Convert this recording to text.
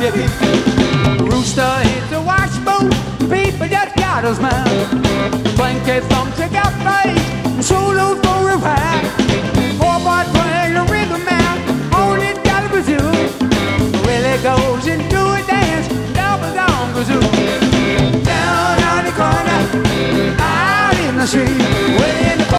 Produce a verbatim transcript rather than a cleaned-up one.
Rooster hits a washboard, people just gotta smile.